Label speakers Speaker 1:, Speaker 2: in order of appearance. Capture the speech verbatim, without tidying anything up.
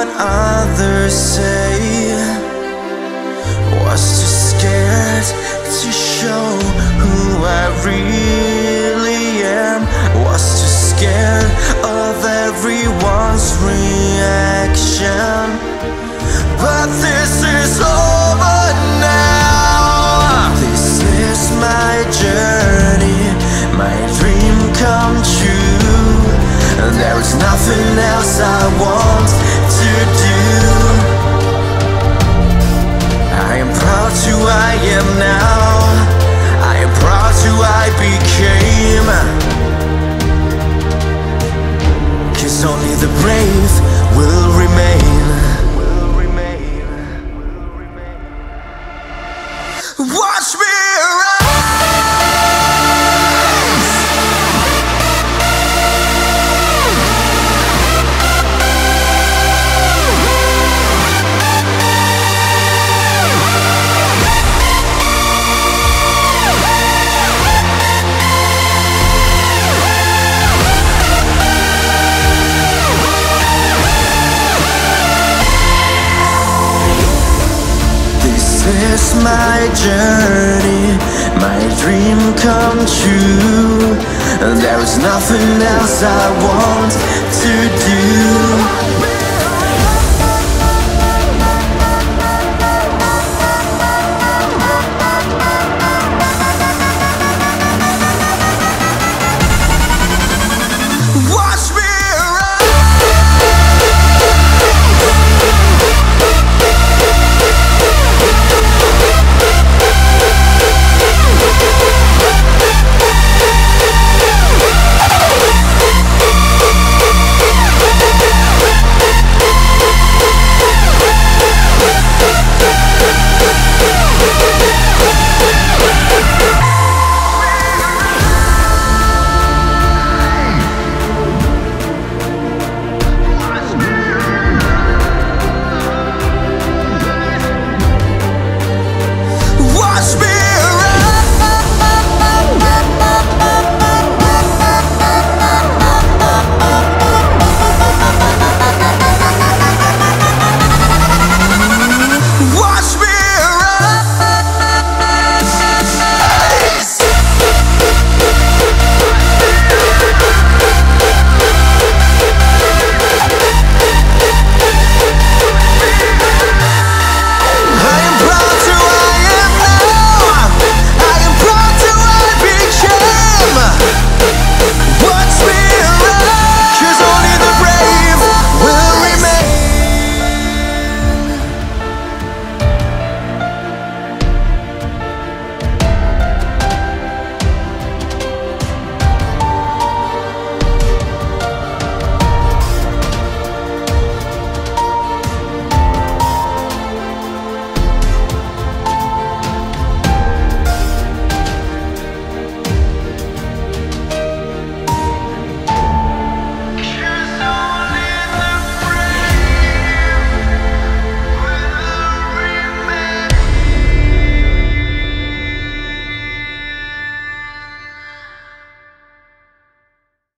Speaker 1: what others say, was too scared to show who I really am, was too scared of everyone's reaction. But this is over now. This is my journey, my dream come true. There is nothing else I want to do. I am proud who I am now. I am proud who I became. 'Cause only the brave will remain. Watch me rise. This is my journey, my dream come true. There is nothing else I want to do.